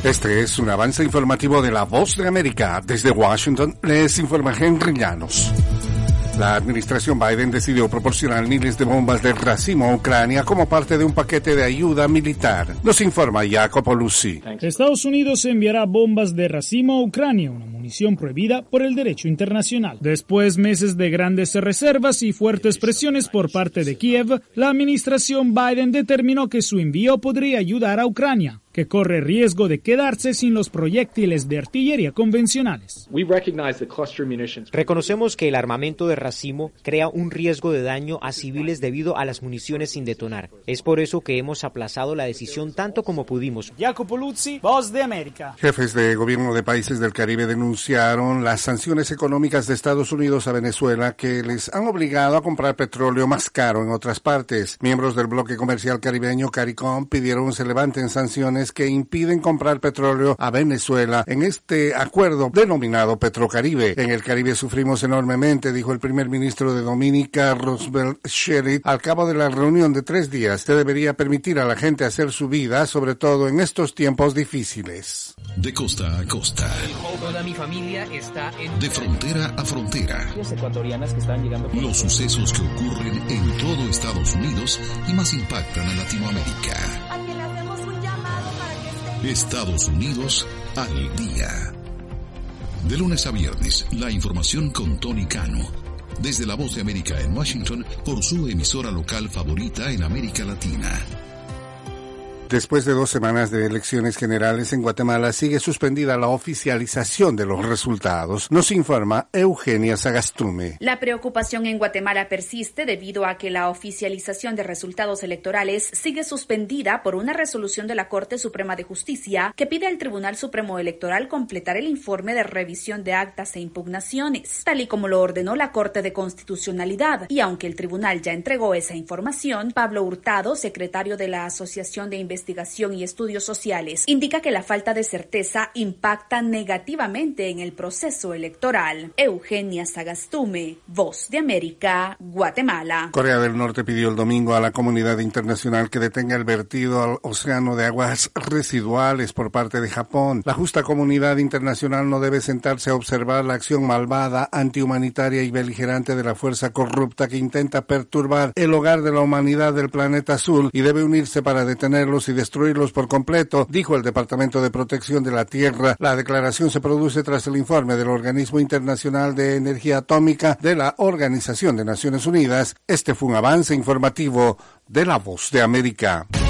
Este es un avance informativo de La Voz de América. Desde Washington les informa Henry Llanos. La administración Biden decidió proporcionar miles de bombas de racimo a Ucrania como parte de un paquete de ayuda militar. Nos informa Jacopo Luzzi. Estados Unidos enviará bombas de racimo a Ucrania, una munición prohibida por el derecho internacional. Después meses de grandes reservas y fuertes presiones por parte de Kiev, la administración Biden determinó que su envío podría ayudar a Ucrania, que corre riesgo de quedarse sin los proyectiles de artillería convencionales. Reconocemos que el armamento de racimo crea un riesgo de daño a civiles debido a las municiones sin detonar. Es por eso que hemos aplazado la decisión tanto como pudimos. Jacopo Luzzi, Voz de América. Jefes de gobierno de países del Caribe denunciaron las sanciones económicas de Estados Unidos a Venezuela que les han obligado a comprar petróleo más caro en otras partes. Miembros del bloque comercial caribeño CARICOM pidieron se levanten sanciones que impiden comprar petróleo a Venezuela en este acuerdo denominado Petrocaribe. En el Caribe sufrimos enormemente, dijo el primer ministro de Dominica, Roosevelt Sherritt, al cabo de la reunión de 3 días. Se debería permitir a la gente hacer su vida, sobre todo en estos tiempos difíciles. De costa a costa. Toda mi familia está de frontera a frontera. Ecuatorianas que están llegando. Los sucesos que ocurren en todo Estados Unidos y más impactan a Latinoamérica. Estados Unidos al día. De lunes a viernes, la información con Tony Cano. Desde La Voz de América en Washington, por su emisora local favorita en América Latina. Después de 2 semanas de elecciones generales en Guatemala, sigue suspendida la oficialización de los resultados. Nos informa Eugenia Sagastume. La preocupación en Guatemala persiste debido a que la oficialización de resultados electorales sigue suspendida por una resolución de la Corte Suprema de Justicia que pide al Tribunal Supremo Electoral completar el informe de revisión de actas e impugnaciones, tal y como lo ordenó la Corte de Constitucionalidad. Y aunque el tribunal ya entregó esa información, Pablo Hurtado, secretario de la Asociación de Investigación y Estudios Sociales, indica que la falta de certeza impacta negativamente en el proceso electoral. Eugenia Sagastume, Voz de América, Guatemala. Corea del Norte pidió el domingo a la comunidad internacional que detenga el vertido al océano de aguas residuales por parte de Japón. La justa comunidad internacional no debe sentarse a observar la acción malvada, antihumanitaria y beligerante de la fuerza corrupta que intenta perturbar el hogar de la humanidad del planeta azul y debe unirse para detenerlos y destruirlos por completo, dijo el Departamento de Protección de la Tierra. La declaración se produce tras el informe del Organismo Internacional de Energía Atómica de la Organización de Naciones Unidas. Este fue un avance informativo de La Voz de América.